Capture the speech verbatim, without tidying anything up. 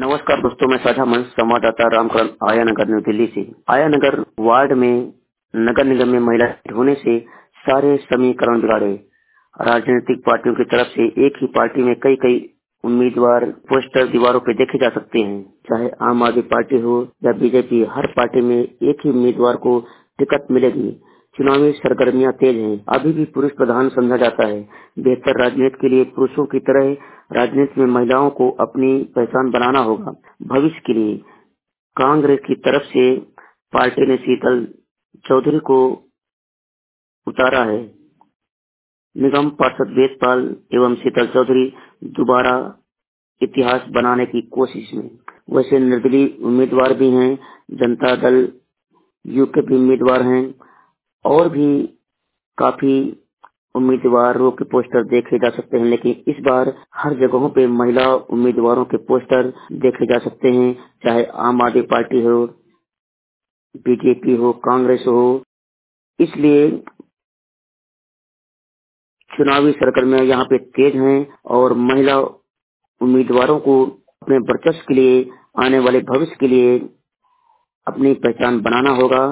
नमस्कार दोस्तों, मैं साझा मंच संवाददाता रामकरण आया नगर न्यू दिल्ली से। आया नगर वार्ड में नगर निगम में महिला होने से सारे समीकरण बिगाड़े। राजनीतिक पार्टियों की तरफ से एक ही पार्टी में कई कई उम्मीदवार पोस्टर दीवारों पे देखे जा सकते हैं। चाहे आम आदमी पार्टी हो या बीजेपी, हर पार्टी में एक ही उम्मीदवार को टिकट मिलेगी। चुनावी सरगर्मियां तेज हैं। अभी भी पुरुष प्रधान समझा जाता है। बेहतर राजनीति के लिए पुरुषों की तरह राजनीति में महिलाओं को अपनी पहचान बनाना होगा। भविष्य के लिए कांग्रेस की तरफ से पार्टी ने शीतल चौधरी को उतारा है। निगम पार्षद वेदपाल एवं शीतल चौधरी दोबारा इतिहास बनाने की कोशिश में। वैसे निर्दलीय उम्मीदवार भी हैं, जनता दल यू के भी उम्मीदवार हैं और भी काफी उम्मीदवारों के पोस्टर देखे जा सकते हैं, लेकिन इस बार हर जगहों पे महिला उम्मीदवारों के पोस्टर देखे जा सकते हैं। चाहे आम आदमी पार्टी हो, बीजेपी हो, कांग्रेस हो। इसलिए चुनावी सरगर्मियां यहाँ पे तेज हैं और महिला उम्मीदवारों को अपने वर्चस्व के लिए, आने वाले भविष्य के लिए अपनी पहचान बनाना होगा।